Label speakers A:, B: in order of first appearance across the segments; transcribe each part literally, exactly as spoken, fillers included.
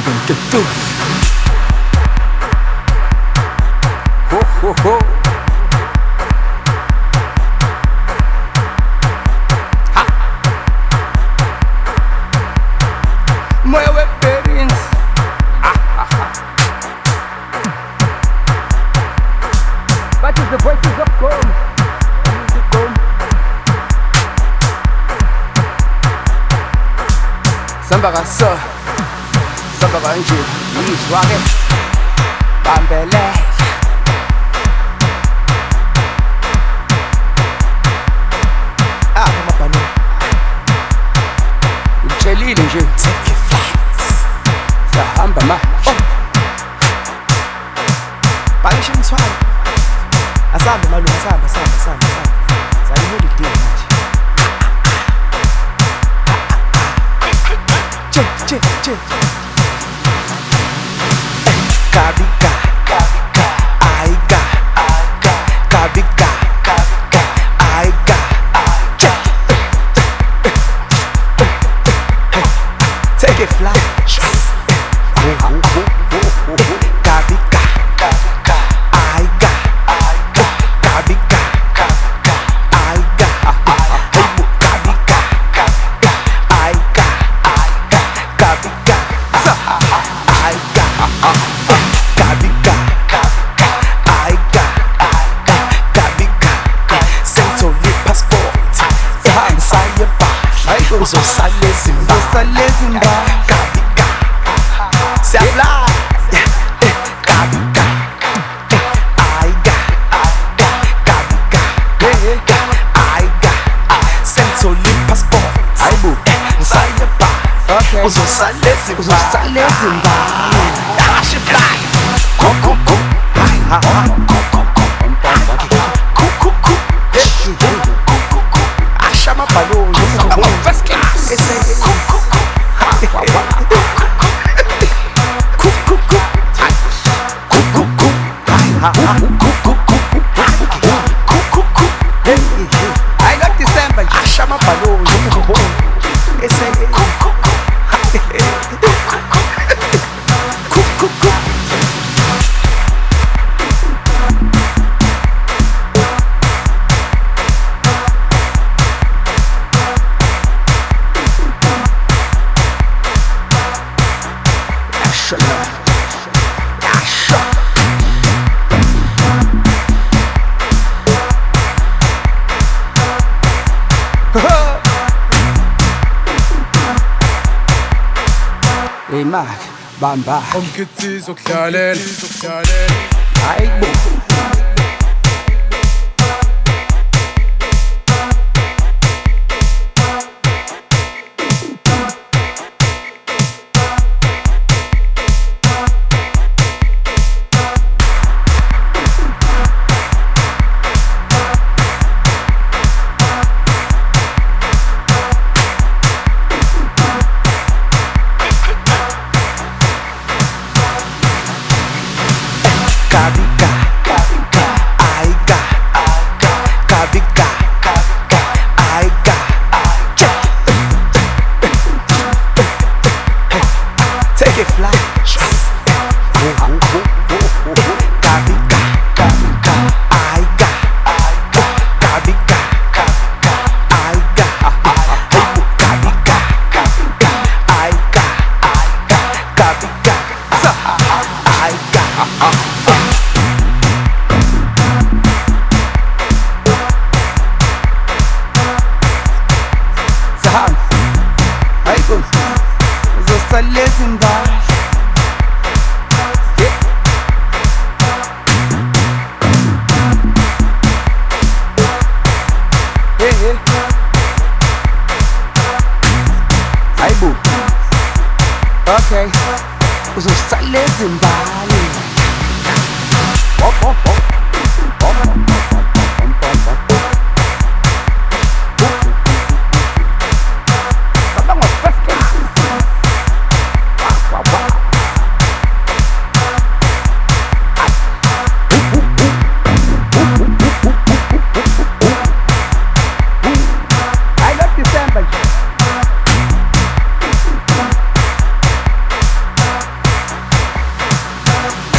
A: Tutu. Ho ho ho. Ha. Mueve perins. Ah ah ah. What is the voices of God? Samba kaso, samba kanje, yizwake, bambele. Ah, mabhano, utshelile nje, take your flights. Sahamba ma, oh,
B: pakisha mthwalo, asambe malungu, asambe, asambe, asambe, asambe, zali holiday manje. Che, che, che. Kabika, kabika, aiga, aiga, kabika, kabika, aiga, che. Take it fly. Kabika, kabika, aiga, aiga, kabika, kabika, aiga, kabika, kabika, aiga. Kabika, aiga, kabika, aiga, kabika, senthole passport, ehambisa yebhasha, uzosala ezimba, uzosala ezimba, kabika, siyafly, kabika, aiga, kabika, aiga, senthole passport, ayibo, uzosala yebhasha.
A: okay.
B: Uzosala ezimba,
A: Uzosala ezimba.
B: She fly. Cook, cook, cook. Ha, ha. Cook, cook, cook. Cook, cook, cook. Cook, cook, cook. Asha mabhalo. I'm on first class. Cook, cook, cook. Cook, cook, cook. Cook, cook, cook. Ha, ha. Cook, cook, cook. Cook, cook, cook.
A: I like December.
B: Asha mabhalo. Cook, cook, cook.
A: Hey Mark, bamba.
C: umkhiqizo okudlalela
A: Hayibo.
B: Kabika, kabika, aiga, aiga, kabika, kabika, aiga, che. Take it fly. Kabika, kabika, aiga, aiga, kabika, kabika, aiga, kabika, kabika, aiga, aiga, kabika, aiga.
A: Saham. Hayibo. Uzosala ezimba. Hey hey. Hayibo. Okay. Uzosala ezimba. Hop hop hop. Hop hop hop hop.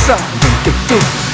A: samba ntetho